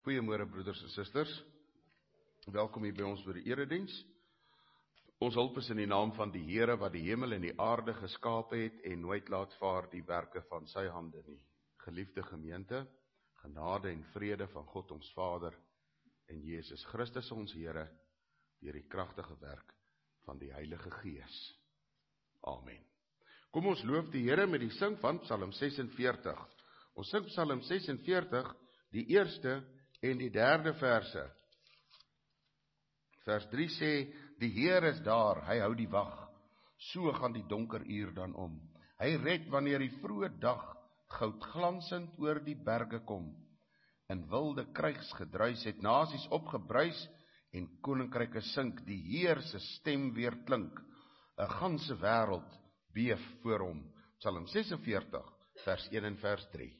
Goeiemôre broeders en susters, welkom hier by ons vir die erediens. Ons hulp is in die naam van die Here wat die hemel en die aarde geskaap het en nooit laat vaar die werke van sy hande nie. Geliefde gemeente, genade en vrede van God ons Vader en Jesus Christus ons Here deur die kragtige werk van die Heilige Gees. Amen. Kom ons loof die Here met die sing van Psalm 46. Ons sing Psalm 46, die eerste en die derde verse. Vers 3 sê, die Heer is daar, hy hou die wag, so gaan die donker uur dan om. Hy red wanneer die vroeë dag goudglansend oor die berge kom. In wilde krygsgedruis het nasies opgebruis en koninkryke sink, die Heer se stem weer klink. 'n Ganse wêreld beef voor hom. Psalm 46, vers 1 en vers 3.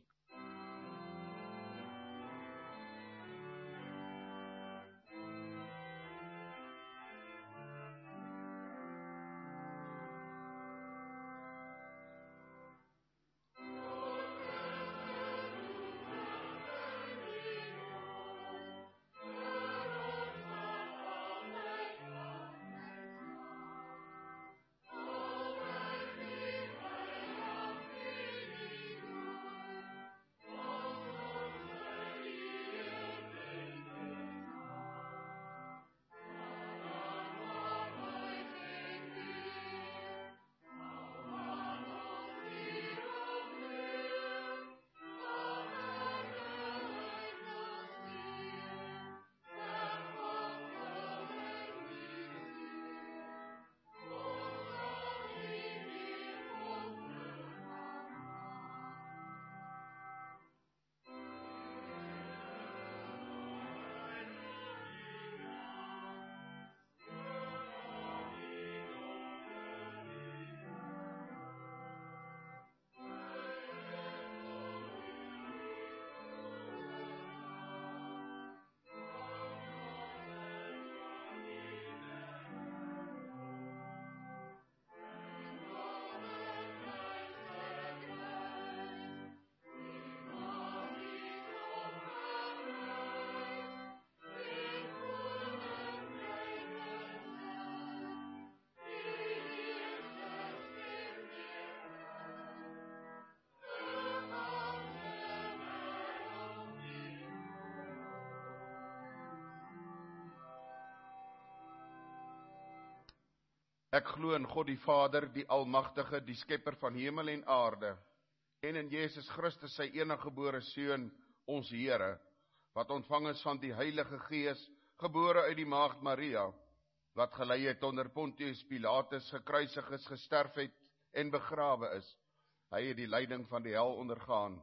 Ek glo in God die Vader, die Almagtige, die Skepper van hemel en aarde, en in Jesus Christus, sy eniggebore Seun, ons Here, wat ontvang is van die Heilige Gees, gebore uit die Maagd Maria, wat gelei het onder Pontius Pilatus, gekruisig is, gesterf het en begrawe is. Hy het die lyding van die hel ondergaan.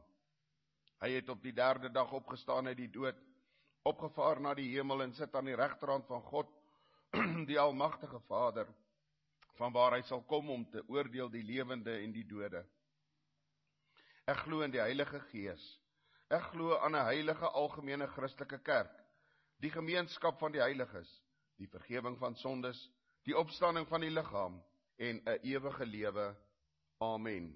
Hy het op die derde dag opgestaan uit die dood, opgevaar na die hemel en sit aan die regterhand van God, die Almagtige Vader, vanwaar hy sal kom om te oordeel die lewende en die dode. Ek glo in die Heilige Gees. Ek glo aan 'n heilige algemene Christelike kerk, die gemeenskap van die heiliges, die vergifnis van sondes, die opstanding van die liggaam en 'n ewige lewe. Amen.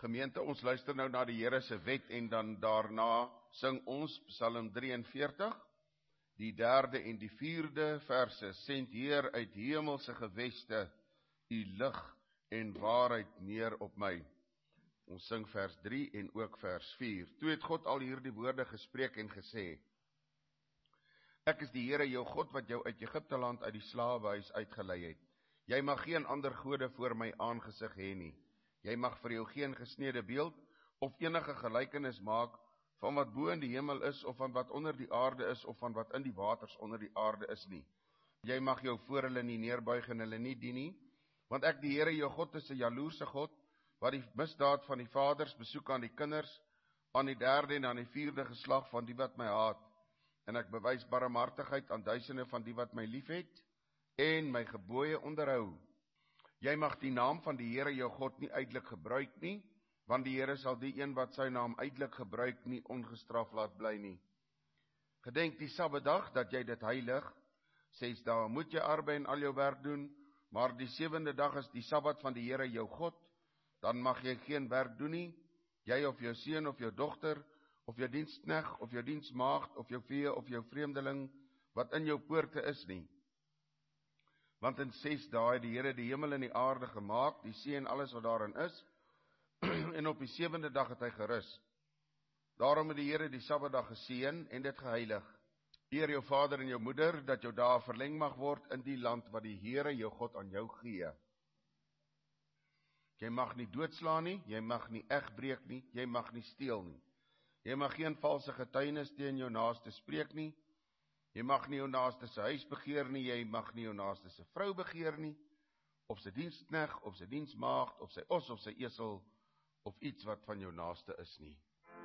Gemeente, ons luister nou na die Here se wet en dan daarna sing ons Psalm 43, die 3de en die 4de verse. Send Heer uit hemelse geweste, u lig en waarheid neer op my. Ons sing vers 3 en ook vers 4. Toe het God al hierdie woorde gespreek en gesê: Ek is die Here jou God wat jou uit Egipte land uit die slawehuis uitgelei het. Jy mag geen ander gode voor my aangesig hê nie. Jy mag vir jou geen gesnede beeld of enige gelykenis maak van wat bo in die hemel is of van wat onder die aarde is of van wat in die waters onder die aarde is nie. Jy mag jou voor hulle nie neerbuig en hulle nie dien nie, want ek die Here jou God is 'n jaloerse God, wat die misdaad van die vaders besoek aan die kinders, aan die 3de en aan die 4de geslag van die wat my haat. En ek bewys barmhartigheid aan duisende van die wat my liefhet en my gebooie onderhou. Jy mag die naam van die Here jou God nie uitelik gebruik nie, want die Here sal die een wat sy naam uitelik gebruik nie ongestraf laat bly nie. Gedenk die Sabbatdag dat jy dit heilig. 6 dae moet jy arbei en al jou werk doen, maar die 7de dag is die Sabbat van die Here jou God. Dan mag jy geen werk doen nie, jy of jou seun of jou dogter, of jou diensknegt, of jou diensmaagd, of jou vee, of jou vreemdeling, wat in jou poorte is nie. Want in 6 dae het die Here die hemel en die aarde gemaak, die see en alles wat daarin is, en op die 7de dag het hy gerus. Daarom het die Here die Sabbatdag geseën en dit geheilig. Eer jou vader en jou moeder, dat jou dae verleng mag word in die land wat die Here jou God aan jou gee. Jy mag nie doodslaan nie, jy mag nie egbreek nie, jy mag nie steel nie. Jy mag geen valse getuienis teen jou naaste spreek nie. Jy mag nie jou naaste se huis begeer nie, jy mag nie jou naaste se vrou begeer nie, of sy diensknegt, of sy diensmaagd, of sy os, of sy esel, of iets wat van jou naaste is nie.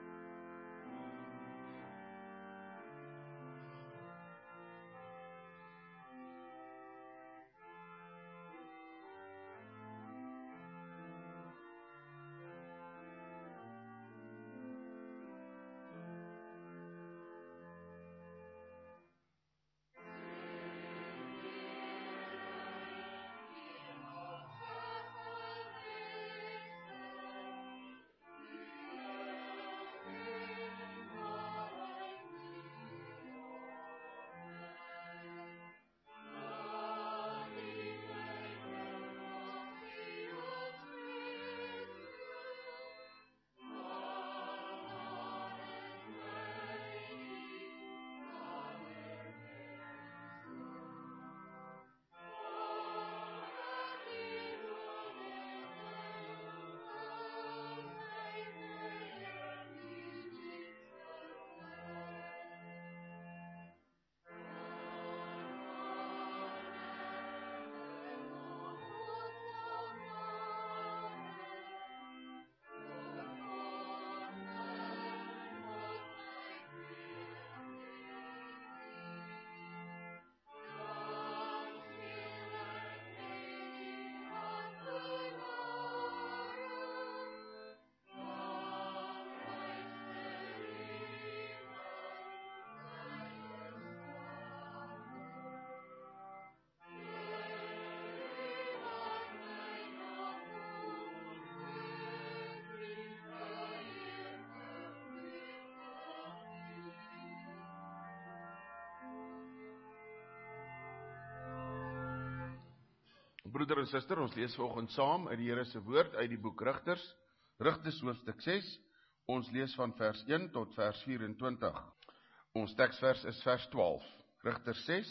Broeder en suster, ons lees vanoggend saam uit die Here se woord uit die boek Rigters, Rigters hoofstuk 6. Ons lees van vers 1 tot vers 24. Ons teksvers is vers 12. Rigters 6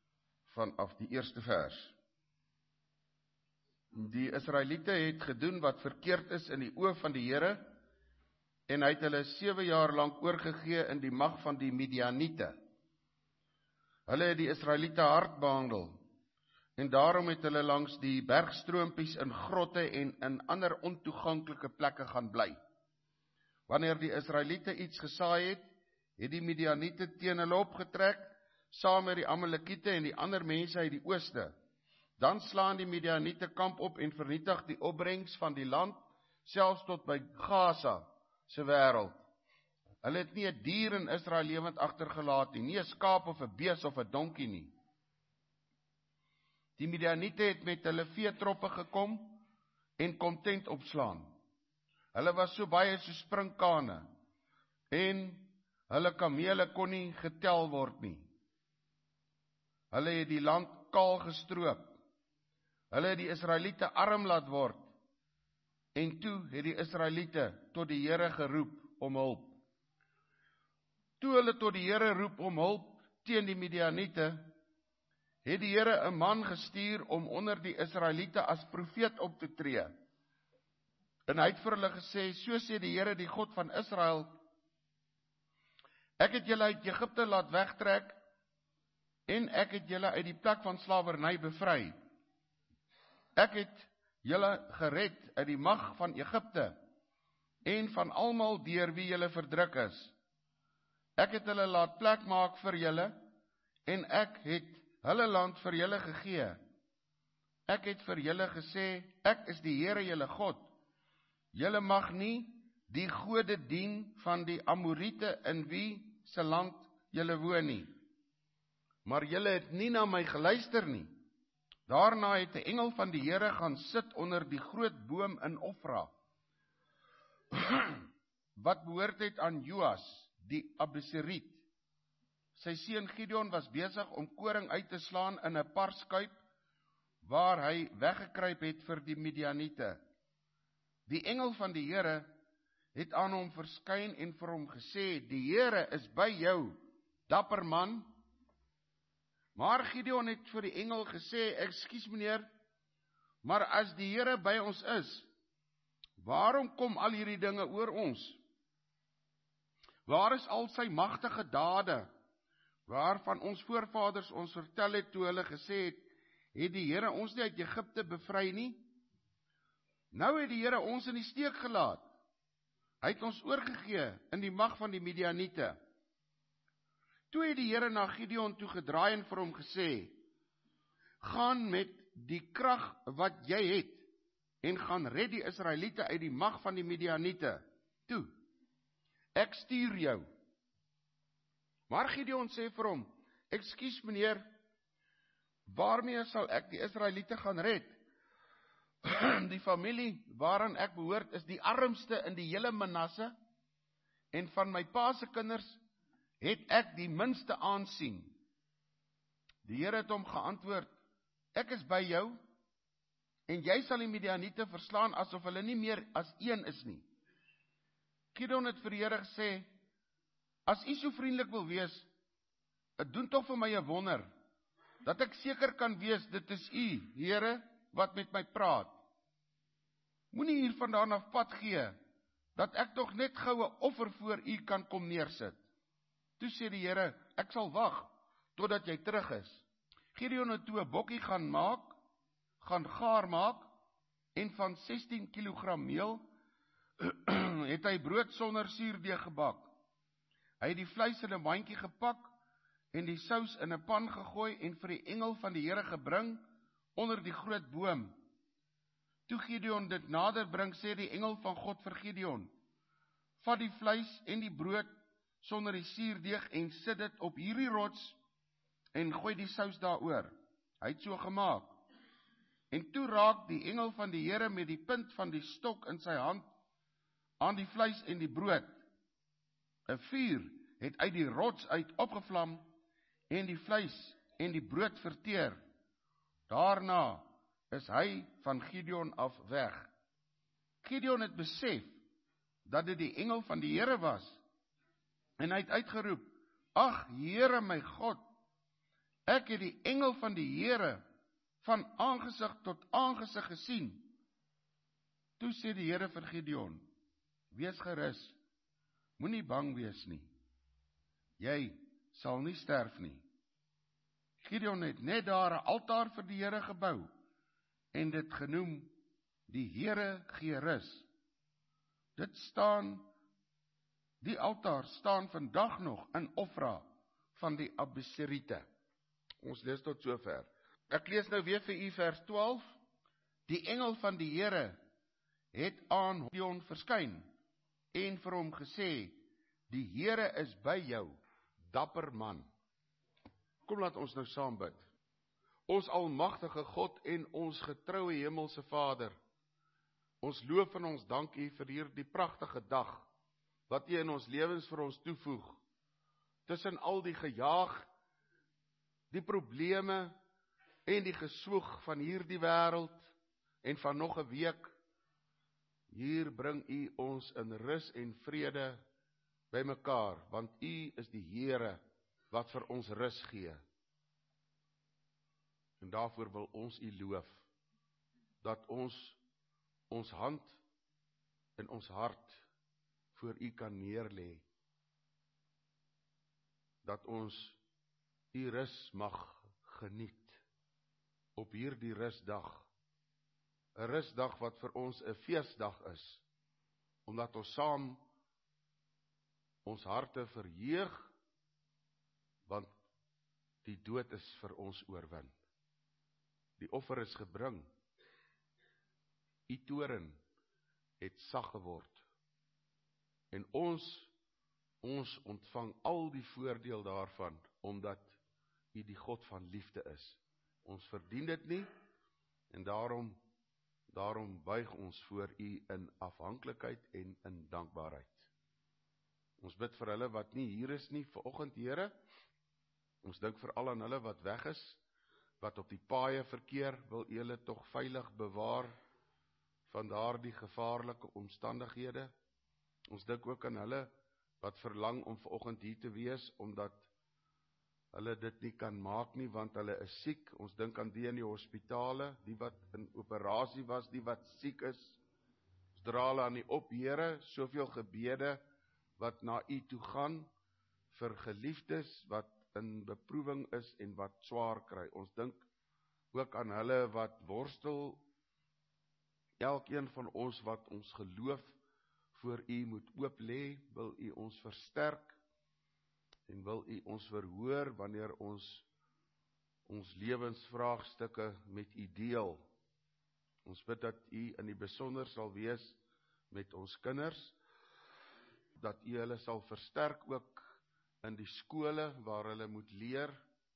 vanaf die eerste vers. Die Israeliete het gedoen wat verkeerd is in die oë van die Here, en hy het hulle 7 jaar lank oorgegee in die mag van die Midianiete. Hulle het die Israeliete hard behandel, en daarom het hulle langs die bergstroompies in grotte en in ander ontoeganklike plekke gaan bly. Wanneer die Israeliete iets gesaai het, het die Midianiete teen hulle opgetrek, saam met die Amalekiete en die ander mense uit die ooste. Dan slaan die Midianiete kamp op en vernietig die opbrengs van die land, selfs tot by Gaza se wêreld. Hulle het nie 'n dier in Israel lewend agtergelaat nie, nie 'n skaap of 'n bees of 'n donkie nie. Die Midianiete het met hulle veetroppe gekom en kom tent opslaan. Hulle was so baie so sprinkane, en hulle kamele kon nie getel word nie. Hulle het die land kaal gestroop. Hulle het die Israeliete arm laat word, en toe het die Israeliete tot die Here geroep om hulp. Toe hulle tot die Here roep om hulp teen die Midianiete, het die Here 'n man gestuur om onder die Israeliete as profeet op te tree. En hy het vir hulle gesê, so sê die Here, die God van Israel, ek het julle uit Egipte laat wegtrek, en ek het julle uit die plek van slawerny bevry. Ek het julle gered uit die mag van Egipte, en van almal deur wie julle verdruk is. Ek het hulle laat plek maak vir julle, en ek het hulle land vir julle gegee. Ek het vir julle gesê, ek is die Here julle God. Julle mag nie die gode dien van die Amoriete in wie se land julle woon nie. Maar julle het nie na my geluister nie. Daarna het 'n engel van die Here gaan sit onder die groot boom in Ofra, wat behoort het aan Joas, die Abiseriet. Sy seun Gideon was besig om koring uit te slaan in 'n parskuip, waar hy weggekruip het vir die Midianiete. Die engel van die Here het aan hom verskyn en vir hom gesê, die Here is by jou, dapper man. Maar Gideon het vir die engel gesê, ekskuus meneer, maar as die Here by ons is, waarom kom al hierdie dinge oor ons? Waar is al sy magtige dade, waarvan ons voorvaders ons vertel het toe hulle gesê het die Here ons nie uit Egipte bevry nie? Nou het die Here ons in die steek gelaat. Hy het ons oorgegee in die mag van die Midianiete. Toe het die Here na Gideon toe gedraai en vir hom gesê, gaan met die krag wat jy het, en gaan red die Israeliete uit die mag van die Midianiete. Toe, ek stuur jou. Maar Gideon sê vir hom, ekskuus meneer, waarmee sal ek die Israeliete gaan red? Die familie waaraan ek behoort is die armste in die hele Manasse, en van my pa se kinders het ek die minste aansien. Die Here het hom geantwoord, ek is by jou, en jy sal die Midianiete verslaan asof hulle nie meer as een is nie. Gideon het vir die Here gesê, as u so vriendelik wil wees, doen tog vir my 'n wonder, dat ek seker kan wees, dit is u, Here, wat met my praat. Moenie hier vandaan af pad gee, dat ek tog net gou 'n offer voor u kan kom neersit. Toe sê die Here, ek sal wag, totdat jy terug is. Gideon het toe 'n bokkie gaan gaar maak, en van 16 kilogram meel, het hy brood sonder suurdeeg gebak. Hy het die vleis in 'n mandjie gepak, en die sous in 'n pan gegooi, en vir die engel van die Here gebring, onder die groot boom. Toe Gideon dit nader bring, sê die engel van God vir Gideon, vat die vleis en die brood sonder die suurdeeg, en sit dit op hierdie rots, en gooi die sous daaroor. Hy het so gemaak. En toe raak die engel van die Here met die punt van die stok in sy hand, aan die vleis en die brood. 'n Vuur het uit die rots uit opgevlam, en die vleis en die brood verteer. Daarna is hy van Gideon af weg. Gideon het besef, dat dit die engel van die Here was, en hy het uitgeroep, ag Here my God, ek het die engel van die Here, van aangesig tot aangesig gesien. Toe sê die Here vir Gideon, wees gerus, moenie bang wees nie, jy sal nie sterf nie. Gideon het net daar 'n altaar vir die Here gebou, en dit genoem, die Here gee rus. Die altaar staan vandag nog in Ofra van die Abiseriete. Ons lees tot sover. Ek lees nou weer vir u vers 12. Die engel van die Here het aan Gideon verskyn, en vir hom gesê, die Here is by jou, dapper man. Kom laat ons nou saam bid. Ons almagtige God en ons getroue hemelse Vader, Ons loof en ons dank U vir hierdie pragtige dag, wat U in ons lewens vir ons toevoeg. Tussen al die gejaag, die probleme en die geswoeg van hierdie wêreld en van nog 'n week, hier bring U ons in rus en vrede bymekaar, want U is die Here wat vir ons rus gee. En daarvoor wil ons U loof, dat ons hand en ons hart voor U kan neerlê, dat ons U rus mag geniet op hierdie rusdag, 'n rusdag wat vir ons 'n feesdag is, omdat ons saam ons harte verheug, want die dood is vir ons oorwin. Die offer is gebring. U toren het sag geword. En ons ontvang al die voordeel daarvan, omdat U die God van liefde is. Ons verdien dit nie, en daarom buig ons voor U in afhanklikheid en in dankbaarheid. Ons bid vir hulle wat nie hier is nie vanoggend, Here. Ons dink veral aan hulle wat weg is, wat op die paaie verkeer, wil U hulle tog veilig bewaar van daardie gevaarlike omstandighede. Ons dink ook aan hulle wat verlang om vanoggend hier te wees, omdat hulle dit nie kan maak nie, want hulle is siek. Ons dink aan die in die hospitale, die wat in operasie was, die wat siek is. Ons dra hulle aan U op, Here, soveel gebede wat na U toe gaan, vir geliefdes wat in beproewing is en wat swaar kry. Ons dink ook aan hulle wat worstel, elkeen van ons wat ons geloof voor U moet oop lê, wil U ons versterk, en wil U ons verhoor wanneer ons lewensvraagstukke met U deel. Ons bid dat U in die besonder sal wees met ons kinders, dat U hulle sal versterk ook in die skole waar hulle moet leer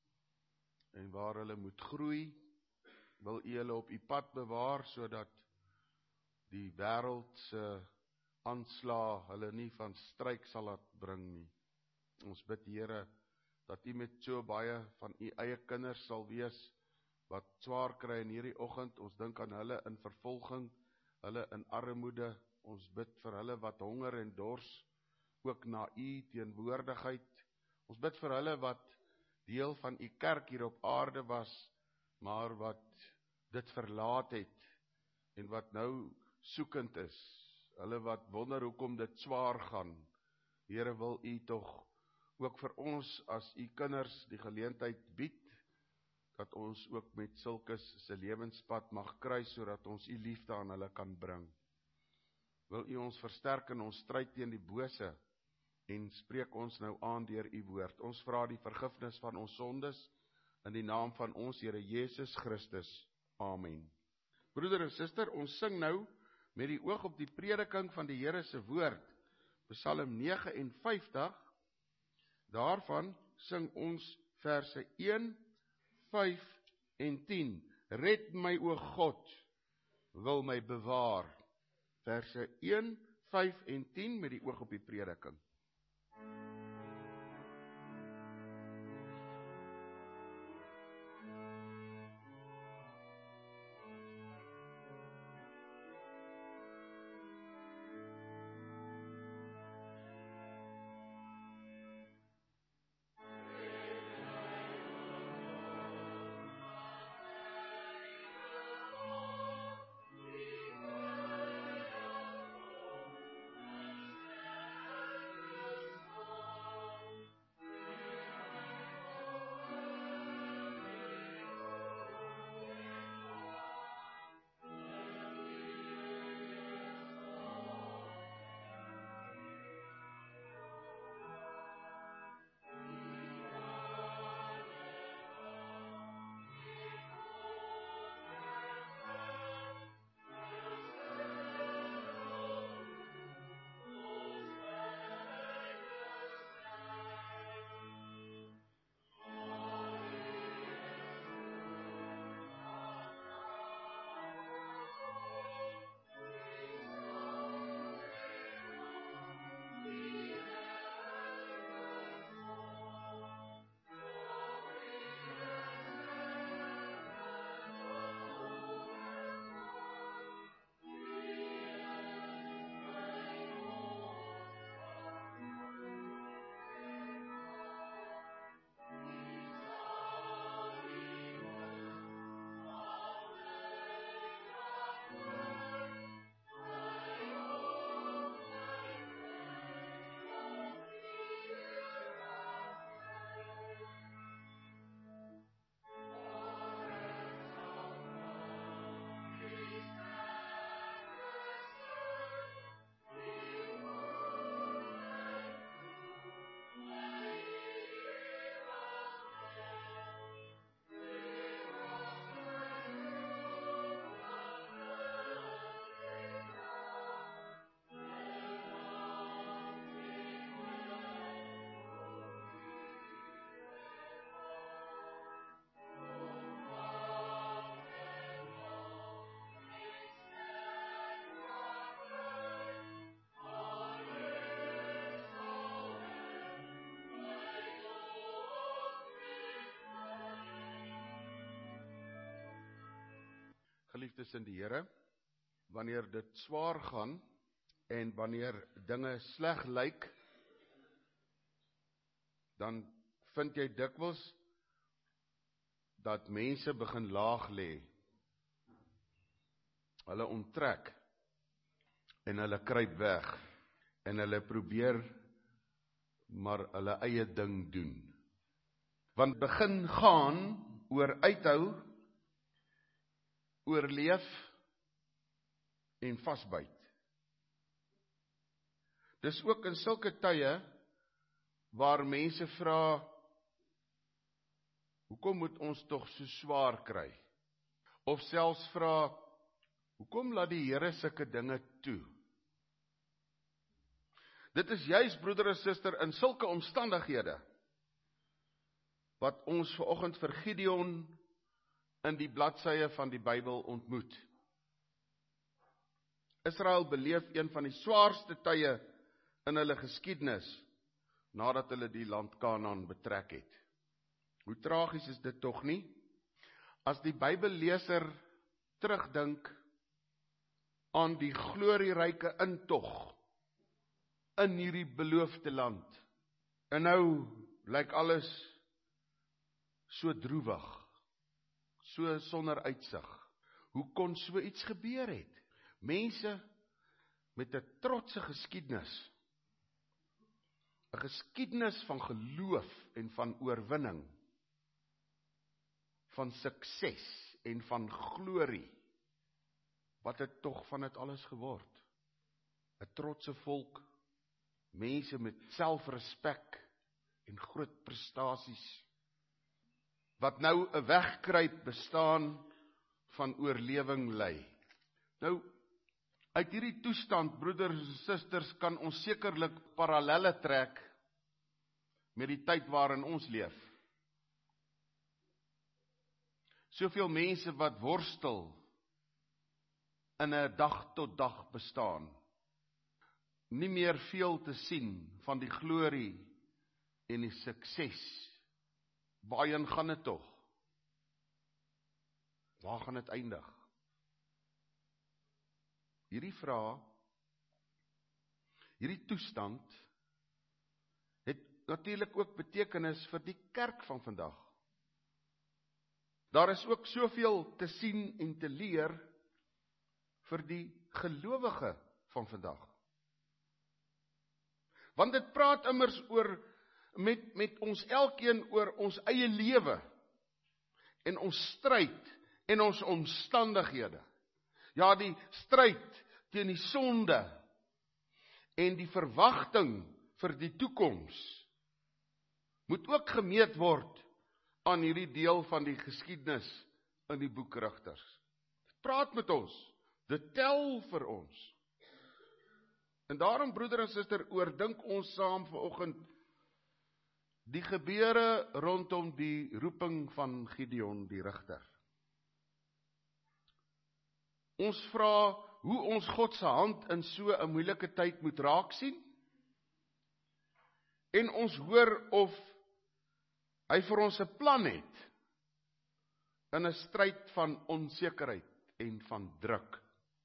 en waar hulle moet groei. Wil U hulle op U pad bewaar, sodat die wêreldse aanslae hulle nie van stryk sal laat bring nie. Ons bid, Here, dat U met so baie van U eie kinders sal wees, wat swaar kry in hierdie oggend. Ons dink aan hulle in vervolging, hulle in armoede. Ons bid vir hulle wat honger en dors, ook na U teenwoordigheid. Ons bid vir hulle wat deel van U kerk hier op aarde was, maar wat dit verlaat het, en wat nou soekend is. Hulle wat wonder hoekom dit swaar gaan. Here, wil U tog ook vir ons as U kinders die geleentheid bied, dat ons ook met sulkes se lewenspad mag kry, sodat ons U liefde aan hulle kan bring. Wil U ons versterk in ons stryd teen die bose, en spreek ons nou aan deur U woord. Ons vra die vergifnis van ons sondes, in die naam van ons Here Jesus Christus. Amen. Broeder en suster, ons sing nou met die oog op die prediking van die Here se woord, Psalm 59, daarvan sing ons verse 1, 5 en 10. Red my, o God, wil my bewaar. Verse 1, 5 en 10 met die oog op die prediking. Geliefdes in die Here, wanneer dit swaar gaan en wanneer dinge sleg lyk, dan vind jy dikwels dat mense begin laag lê. Hulle onttrek en hulle kruip weg en hulle probeer maar hulle eie ding doen. Want begin gaan oor uithou, oorleef en vasbyt. Dis ook in sulke tye waar mense vra, hoekom moet ons tog so swaar kry? Of selfs vra, hoekom laat die Here sulke dinge toe? Dit is juis, broeder en suster, in sulke omstandighede wat ons vanoggend vir Gideon in die bladsye van die Bybel ontmoet. Israel beleef een van die swaarste tye in hulle geskiedenis, nadat hulle die land Kanaan betrek het. Hoe tragies is dit tog nie? As die Bybelleser terugdink aan die glorieryke intog in hierdie beloofde land, en nou lyk alles so droewig, so sonder uitsig. Hoe kon so iets gebeur het? Mense met 'n trotse geskiedenis, 'n geskiedenis van geloof en van oorwinning, van sukses en van glorie. Wat het tog van dit alles geword? 'n trotse volk, mense met selfrespek en groot prestasies, wat nou 'n wegkruip bestaan van oorlewing lei. Nou, uit hierdie toestand, broeders en susters, kan ons sekerlik parallelle trek met die tyd waarin ons leef. Soveel mense wat worstel in 'n dag tot dag bestaan. Nie meer veel te sien van die glorie en die sukses. Waarheen gaan dit tog? Waar gaan dit eindig? Hierdie vraag, hierdie toestand, het natuurlik ook betekenis vir die kerk van vandag. Daar is ook soveel te sien en te leer vir die gelowige van vandag. Want dit praat immers oor met ons elkeen oor ons eie lewe en ons stryd en ons omstandighede. Ja, die stryd teen die sonde en die verwagting vir die toekoms moet ook gemeet word aan hierdie deel van die geskiedenis in die boek Rigters. Dit praat met ons, dit tel vir ons. En daarom, broeder en suster, oordink ons saam vanoggend die gebeure rondom die roeping van Gideon die Rigter. Ons vra hoe ons God se hand in so 'n moeilike tyd moet raak sien. En ons hoor of hy vir ons 'n plan het in 'n stryd van onsekerheid en van druk.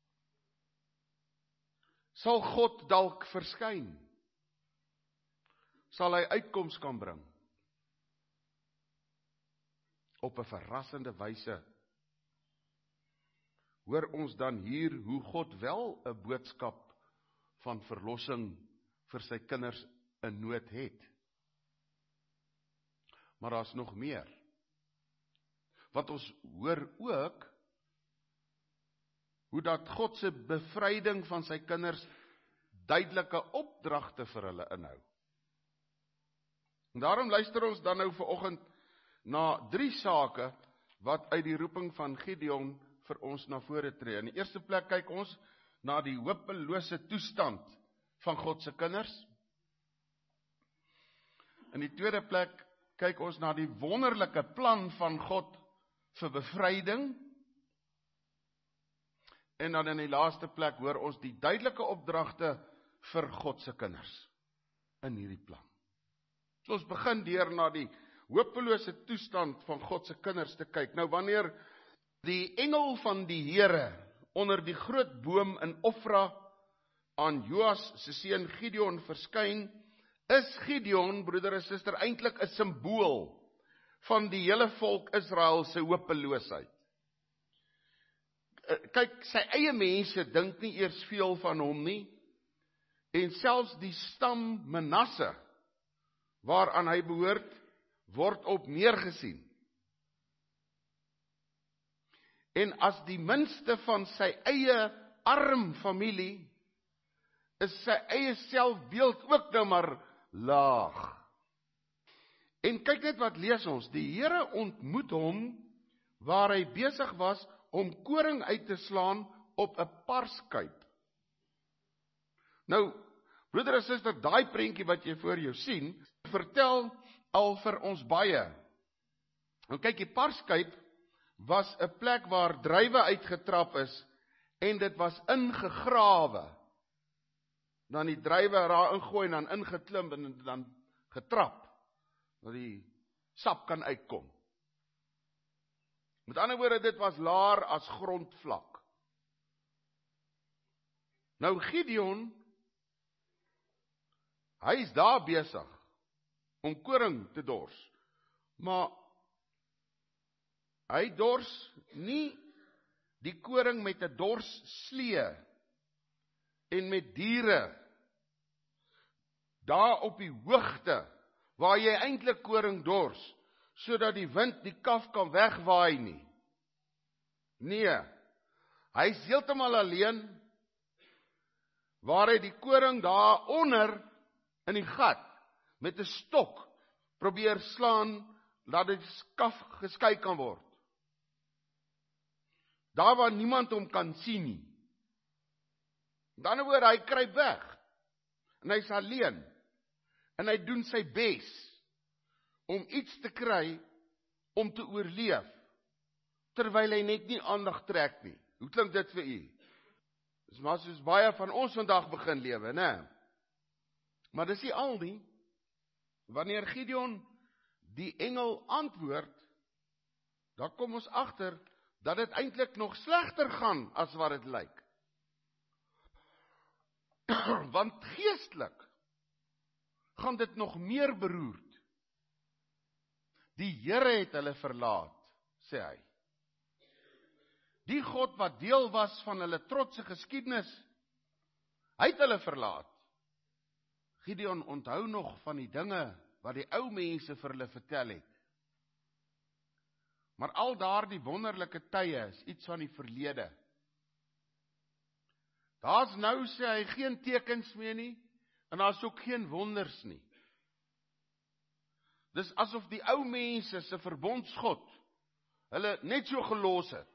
Sal God dalk verskyn? Sal hy uitkoms kan bring? Op 'n verrassende wyse hoor ons dan hier hoe God wel 'n boodskap van verlossing vir sy kinders in nood het. Maar daar's nog meer. Want ons hoor ook hoe dat God se bevryding van sy kinders duidelike opdragte vir hulle inhou. En daarom luister ons dan nou vanoggend na 3 sake wat uit die roeping van Gideon vir ons na vore tree. In die eerste plek kyk ons na die hopelose toestand van God se kinders. In die tweede plek kyk ons na die wonderlike plan van God vir bevryding. En dan in die laaste plek hoor ons die duidelike opdragte vir God se kinders in hierdie plan. So ons begin deur na die hopelose toestand van God se kinders te kyk. Nou wanneer die engel van die Here onder die groot boom in Ofra aan Joas se seun Gideon verskyn, is Gideon, broeder en suster, eintlik 'n simbool van die hele volk Israel se hopeloosheid. Kyk, sy eie mense dink nie eers veel van hom nie, en selfs die stam Manasse, waaraan hy behoort, word op neergesien. En as die minste van sy eie arm familie, is sy eie selfbeeld ook nou maar laag. En kyk net wat lees ons, die Here ontmoet hom, waar hy besig was om koring uit te slaan op 'n parskuip. Nou, broeder en suster, daai prentjie wat jy voor jou sien, vertel al vir ons baie. Nou kyk, die parskuip was 'n plek waar druiwe uitgetrap is, en dit was ingegrawe. Dan die druiwe daar ingooi en dan ingeklim en dan getrap, dat die sap kan uitkom. Met ander woorde, dit was laer as grondvlak. Nou Gideon, hy is daar besig om koring te dors, maar hy dors nie die koring met 'n dorsslee en met diere daar op die hoogte waar jy eintlik koring dors, sodat die wind die kaf kan wegwaai nie. Nee, hy is heeltemal alleen, waar hy die koring daar onder in die gat met 'n stok probeer slaan, dat die kaf geskei kan word. Daar waar niemand hom kan sien nie. Met ander woorde, hy kruip weg, en hy is alleen, en hy doen sy bes om iets te kry om te oorleef, terwyl hy net nie aandag trek nie. Hoe klink dit vir u? Dis maar soos baie van ons vandag begin lewe, né? Maar dis nie al nie. Wanneer Gideon die engel antwoord, dan kom ons agter dat dit eintlik nog slegter gaan as wat dit lyk. Want geestelik gaan dit nog meer beroerd. Die Here het hulle verlaat, sê hy. Die God wat deel was van hulle trotse geskiedenis, hy het hulle verlaat. Gideon onthou nog van die dinge wat die ou mense vir hulle vertel het. Maar al daardie wonderlike tye is iets van die verlede. Daar's nou, sê hy, geen tekens meer nie, en daar's ook geen wonders nie. Dis asof die ou mense se verbondsgod hulle net so gelos het.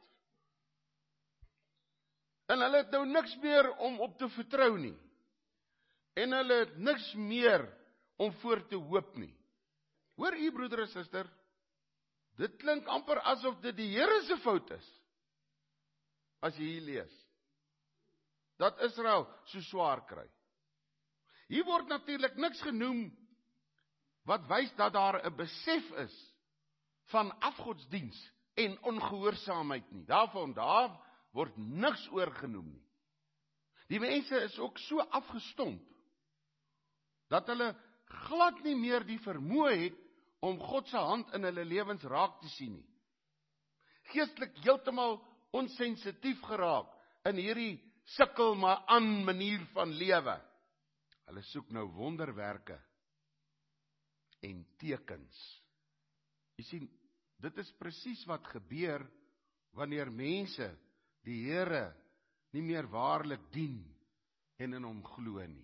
En hulle het nou niks meer om op te vertrou nie. En hulle het niks meer om voor te hoop nie. Hoor u, broeder en suster, dit klink amper asof dit die Here se fout is, as jy hier lees, dat Israel so swaar kry. Hier word natuurlik niks genoem, wat wys dat daar 'n besef is, van afgodsdiens en ongehoorsaamheid nie. Daar word niks oor genoem nie. Die mense is ook so afgestomp, dat hulle glad nie meer die vermoë het, om God se hand in hulle lewens raak te sien nie. Geestelik heeltemal onsensitief geraak, in hierdie sukkel maar aan manier van lewe. Hulle soek nou wonderwerke, en tekens. Jy sien, dit is presies wat gebeur, wanneer mense die Here nie meer waarlik dien, en in hom glo nie.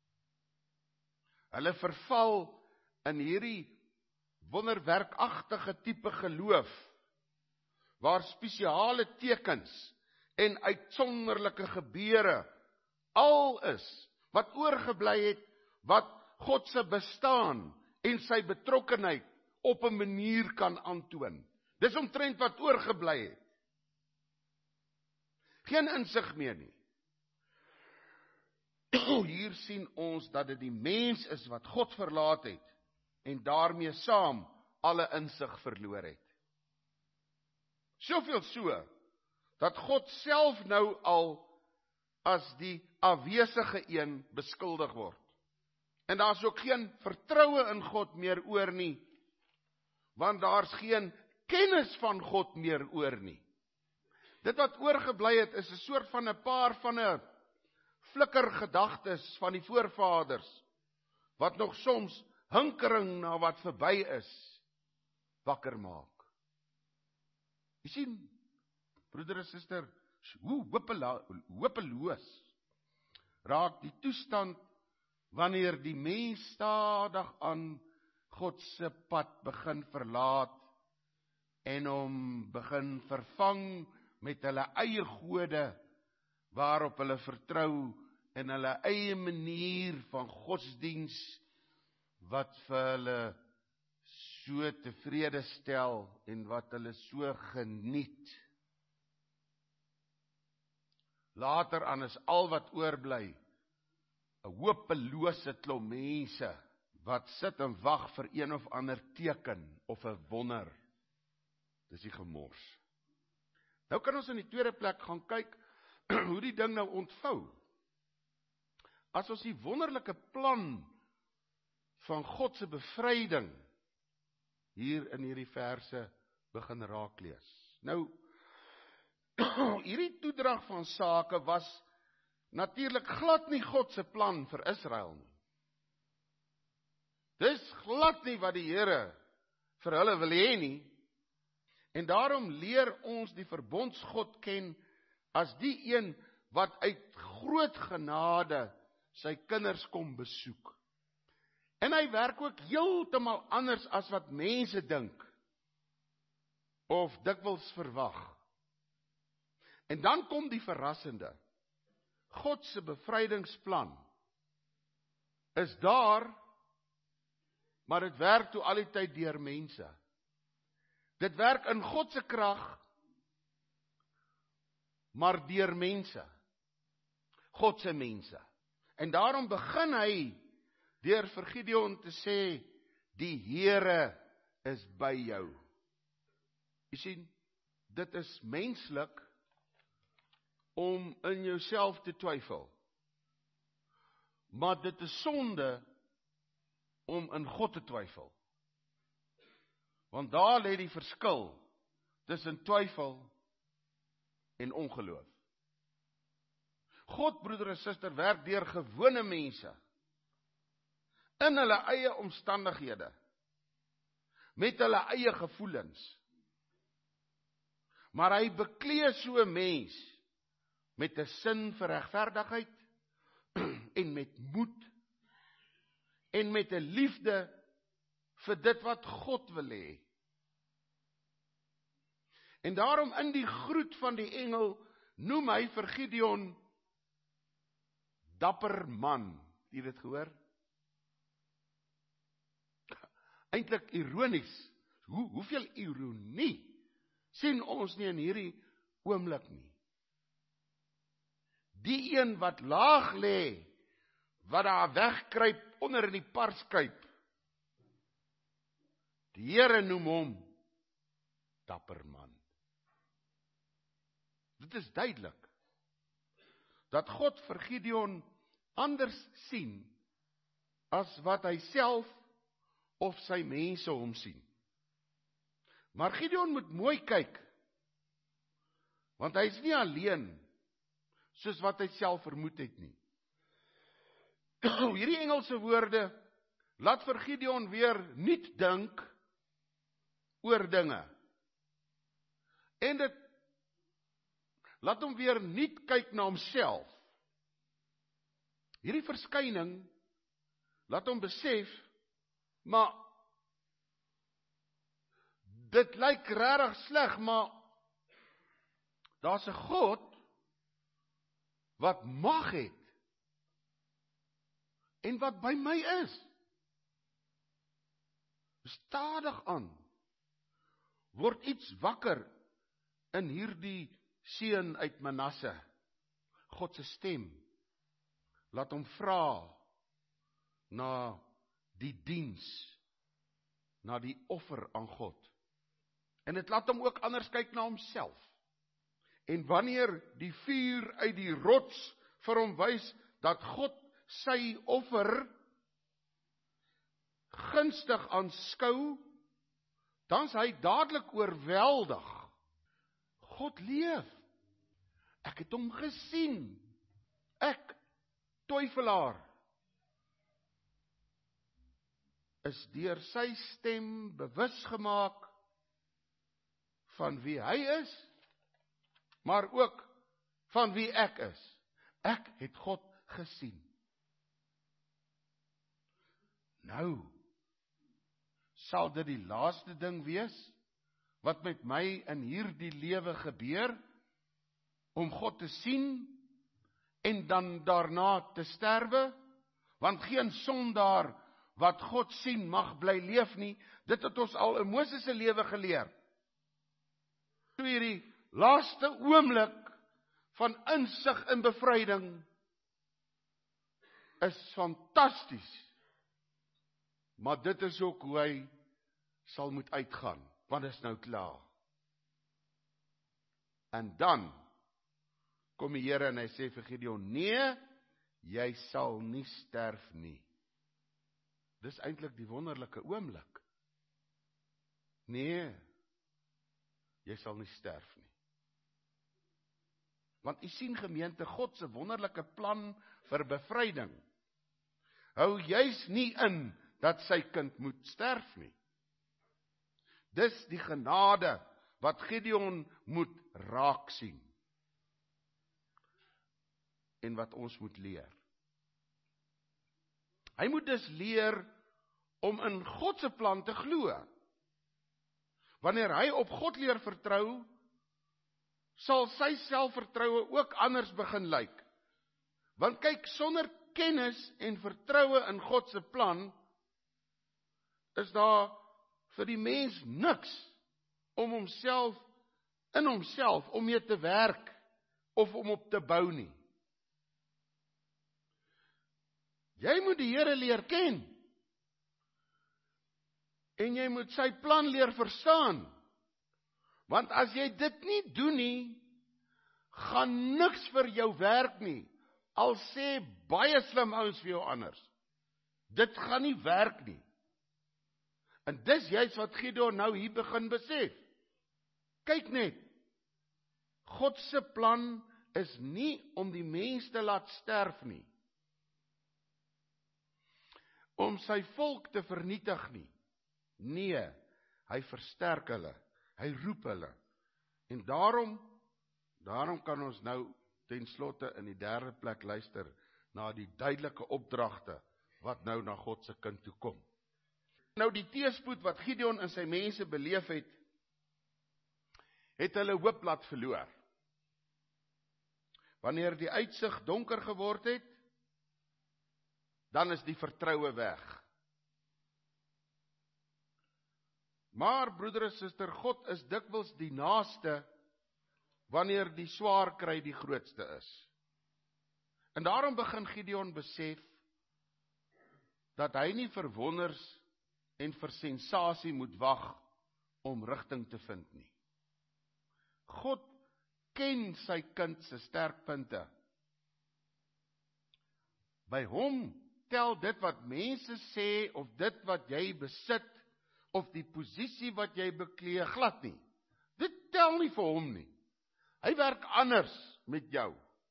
Hulle verval in hierdie wonderwerkagtige tipe geloof, waar spesiale tekens en uitsonderlike gebeure al is, wat oorgebly het, wat God se bestaan en sy betrokkenheid op 'n manier kan aantoon. Dis omtrent wat oorgebly het. Geen insig meer nie. Hier sien ons dat dit die mens is wat God verlaat het, en daarmee saam alle insig verloor het. Soveel so, dat God self nou al as die afwesige een beskuldig word. En daar's ook geen vertroue in God meer oor nie, want daar's geen kennis van God meer oor nie. Dit wat oorgebly het, is 'n soort van 'n paar van 'n flikker gedagtes van die voorvaders, wat nog soms hinkering na wat verby is, wakker maak. Jy sien, broeder en suster, hoe hopeloos raak die toestand wanneer die mens stadig aan God se pad begin verlaat en hom begin vervang met hulle eie gode waarop hulle vertrou en hulle eie manier van godsdiens wat vir hulle so tevrede stel en wat hulle so geniet. Later aan is al wat oorbly 'n hopelose klomp mense wat sit en wag vir een of ander teken of 'n wonder. Dis die gemors. Nou kan ons in die tweede plek gaan kyk hoe die ding nou ontvou. As ons die wonderlike plan van God se bevryding hier in hierdie verse begin raak lees. Nou, hierdie toedrag van sake was natuurlik glad nie God se plan vir Israel nie. Dis glad nie wat die Here vir hulle wil hê nie. En daarom leer ons die verbondsgod ken as die een wat uit groot genade sy kinders kom besoek. En hy werk ook heeltemal anders as wat mense dink of dikwels verwag. En dan kom die verrassende. God se bevrydingsplan is daar, maar dit werk toe al die tyd deur mense. Dit werk in God se krag, maar deur mense. God se mense. En daarom begin hy deur vir Gideon te sê, die Here is by jou. Jy sien, dit is menslik om in jouself te twyfel. Maar dit is sonde om in God te twyfel. Want daar lê die verskil tussen twyfel en ongeloof. God, broeder en suster, werk deur gewone mense in hulle eie omstandighede, met hulle eie gevoelens. Maar hy beklee so 'n mens met 'n sin vir regverdigheid en met moed en met 'n liefde vir dit wat God wil hê. En daarom in die groet van die engel noem hy vir Gideon dapper man. Het jy dit gehoor? Eintlik ironies. Hoeveel ironie sien ons nie in hierdie oomblik nie. Die een wat laag lê, wat daar wegkruip onder in die parskuip. Die Here noem hom dapper man. Dit is duidelik dat God vir Gideon anders sien as wat hy self of sy mense hom sien. Maar Gideon moet mooi kyk, want hy is nie alleen soos wat hy self vermoed het nie. Hierdie Engelse woorde laat vir Gideon weer nuut dink oor dinge. En dit laat hom weer nuut kyk na homself. Hierdie verskyning laat hom besef, maar dit lyk regtig sleg, maar daar's 'n God wat mag het en wat by my is. Stadig aan word iets wakker in hierdie seun uit Manasse. God se stem laat hom vra na die diens, na die offer aan God. En dit laat hom ook anders kyk na homself. En wanneer die vuur uit die rots vir hom wys dat God sy offer gunstig aanskou, dan is hy dadelik oorweldig. God leef. Ek het hom gesien. Ek, twyfelaar, is deur sy stem bewus gemaak van wie hy is, maar ook van wie ek is. Ek het God gesien. Nou, sal dit die laaste ding wees, wat met my in hierdie lewe gebeur, om God te sien, en dan daarna te sterwe, want geen sondaar wat God sien mag bly leef nie, dit het ons al in Moses se lewe geleer. So hierdie laaste oomblik van insig en bevryding is fantasties, maar dit is ook hoe hy sal moet uitgaan, want dit is nou klaar. En dan kom die Here en hy sê vir Gideon, nee, jy sal nie sterf nie. Dis eintlik die wonderlike oomblik. Nee, jy sal nie sterf nie. Want u sien gemeente, God se wonderlike plan vir bevryding hou juis nie in dat sy kind moet sterf nie. Dis die genade wat Gideon moet raak sien. En wat ons moet leer. Hy moet dus leer om in God se plan te glo. Wanneer hy op God leer vertrou, sal sy selfvertroue ook anders begin lyk. Want kyk, sonder kennis en vertroue in God se plan, is daar vir die mens niks om homself, in homself, om mee te werk, of om op te bou nie. Jy moet die Here leer ken, en jy moet sy plan leer verstaan, want as jy dit nie doen nie, gaan niks vir jou werk nie, al sê baie slim ouens vir jou anders. Dit gaan nie werk nie. En dis juist wat Gideon nou hier begin besef. Kyk net, God se plan is nie om die mens te laat sterf nie, om sy volk te vernietig nie. Nee, hy versterk hulle, hy roep hulle. En daarom kan ons nou ten slotte in die derde plek luister na die duidelike opdragte wat nou na God se kind toe kom. Nou die teëspoed wat Gideon en sy mense beleef het, het hulle hoop laat verloor. Wanneer die uitsig donker geword het, dan is die vertroue weg. Maar broeder en suster, God is dikwels die naaste wanneer die swaar kry die grootste is. En daarom begin Gideon besef dat hy nie vir wonders en vir sensasie moet wag om rigting te vind nie. God ken sy kind se sterkpunte. By hom tel dit wat mense sê of dit wat jy besit of die posisie wat jy beklee glad nie. Dit tel nie vir hom nie. Hy werk anders met jou.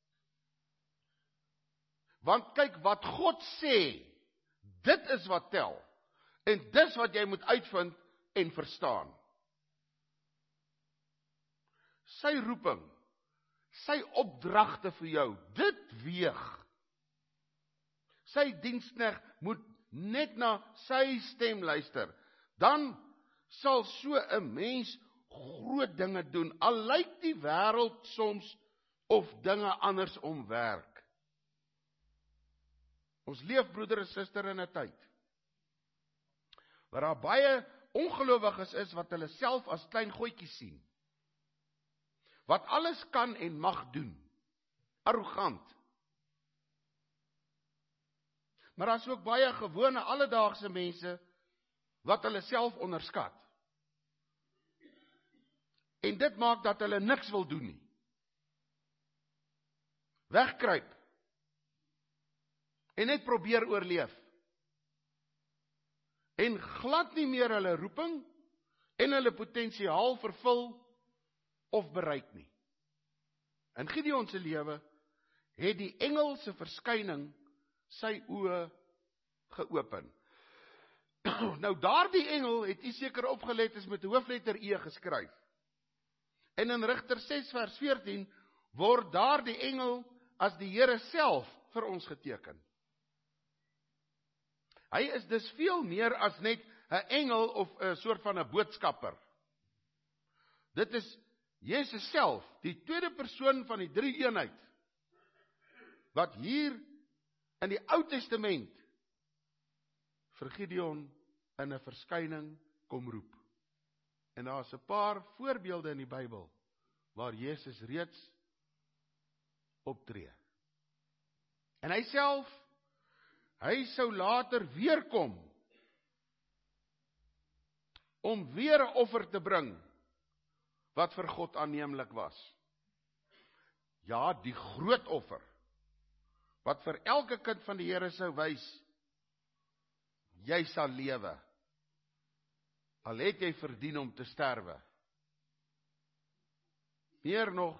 Want kyk wat God sê, dit is wat tel. En dis wat jy moet uitvind en verstaan. Sy roeping, sy opdragte vir jou, dit weeg. Sy diensknegt moet net na sy stem luister. Dan sal so 'n mens groot dinge doen, al lyk die wêreld soms of dinge anders omwerk. Ons leef, broeder en suster, in 'n tyd waar daar baie ongelowiges is wat hulle self as klein goetjies sien. Wat alles kan en mag doen. Arrogant. Maar daar is ook baie gewone alledaagse mense wat hulle self onderskat. En dit maak dat hulle niks wil doen nie. Wegkruip. En net probeer oorleef. En glad nie meer hulle roeping en hulle potensiaal vervul of bereik nie. In Gideon se lewe het die engel se verskyning sy oë geopen. Nou daardie engel het u seker opgelet is met hoofletter E geskryf. En in Rigter 6 vers 14 word daardie engel as die Here self vir ons geteken. Hy is dus veel meer as net 'n engel of 'n soort van 'n boodskapper. Dit is Jesus self, die tweede persoon van die drie eenheid, wat hier in die Ou Testament vir Gideon in 'n verskyning kom roep. En daar is 'n paar voorbeelde in die Bybel waar Jesus reeds optree. En hy self, hy sou later weer kom om weer 'n offer te bring wat vir God aanneemlik was. Ja, die groot offer wat vir elke kind van die Here sou wys, jy sal lewe, al het jy verdien om te sterwe. Meer nog,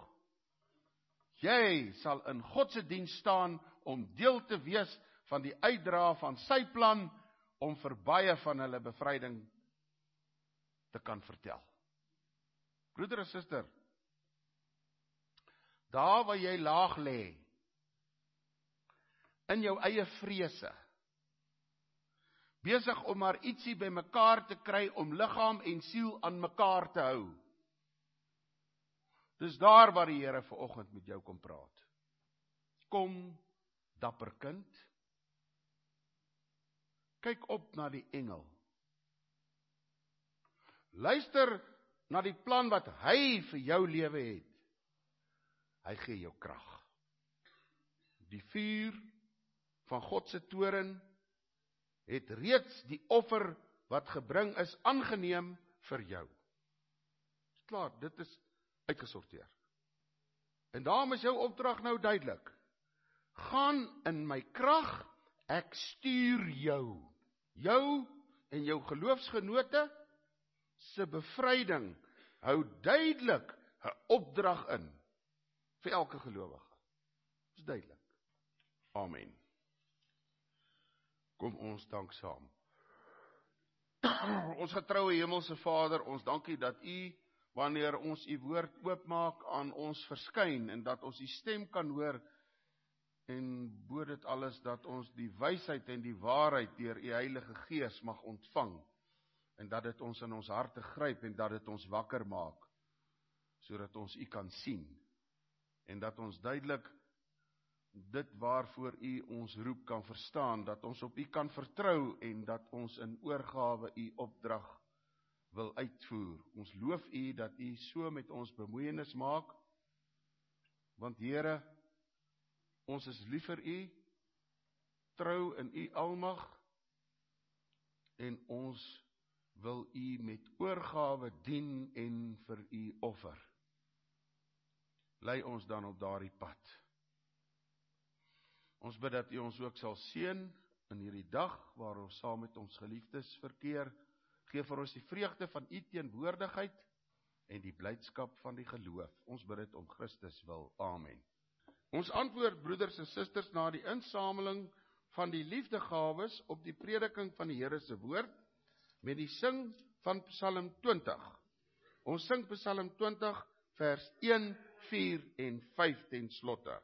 jy sal in God se diens staan om deel te wees van die uitdra van sy plan om vir baie van hulle bevryding te kan vertel. Broeder en suster, daar waar jy laag lê, in jou eie vrese, besig om maar ietsie by mekaar te kry om liggaam en siel aan mekaar te hou. Dis daar waar die Here vanoggend met jou kom praat. Kom, dapper kind, kyk op na die engel. Luister na die plan wat hy vir jou lewe het. Hy gee jou krag. Die vuur van God se toren het reeds die offer wat gebring is aangeneem vir jou. Klaar, dit is uitgesorteer. En daarom is jou opdrag nou duidelik. Gaan in my krag, ek stuur jou. Jou en jou geloofsgenote se bevryding hou duidelik 'n opdrag in vir elke gelowige. Dis duidelik. Amen. Kom ons dank saam. Ons getroue hemelse Vader, ons dankie dat U, wanneer ons U woord oopmaak, aan ons verskyn en dat ons die stem kan hoor en bo dit alles dat ons die wysheid en die waarheid deur U Heilige Gees mag ontvang en dat dit ons in ons harte gryp en dat dit ons wakker maak sodat ons U kan sien en dat ons duidelik dit waarvoor U ons roep kan verstaan, dat ons op U kan vertrou en dat ons in oorgawe U opdrag wil uitvoer. Ons loof U dat U so met ons bemoeienis maak, want Here, ons is lief vir U, trou in U almag en ons wil U met oorgawe dien en vir U offer. Lei ons dan op daardie pad. Ons bid dat U ons ook sal seën in hierdie dag waar ons saam met ons geliefdes verkeer. Geef vir ons die vreugde van U teenwoordigheid en die blydskap van die geloof. Ons bid dit om Christus wil. Amen. Ons antwoord, broeders en susters, na die insameling van die liefdegawes op die prediking van die Here se woord met die sing van Psalm 20. Ons sing Psalm 20 vers 1, 4 en 5 ten slotte.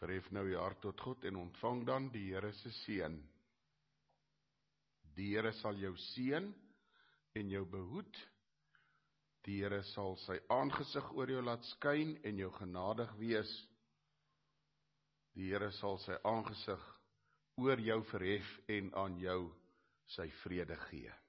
Verhef nou jou hart tot God en ontvang dan die Here se seën. Die Here sal jou seën en jou behoed. Die Here sal sy aangesig oor jou laat skyn en jou genadig wees. Die Here sal sy aangesig oor jou verhef en aan jou sy vrede gee.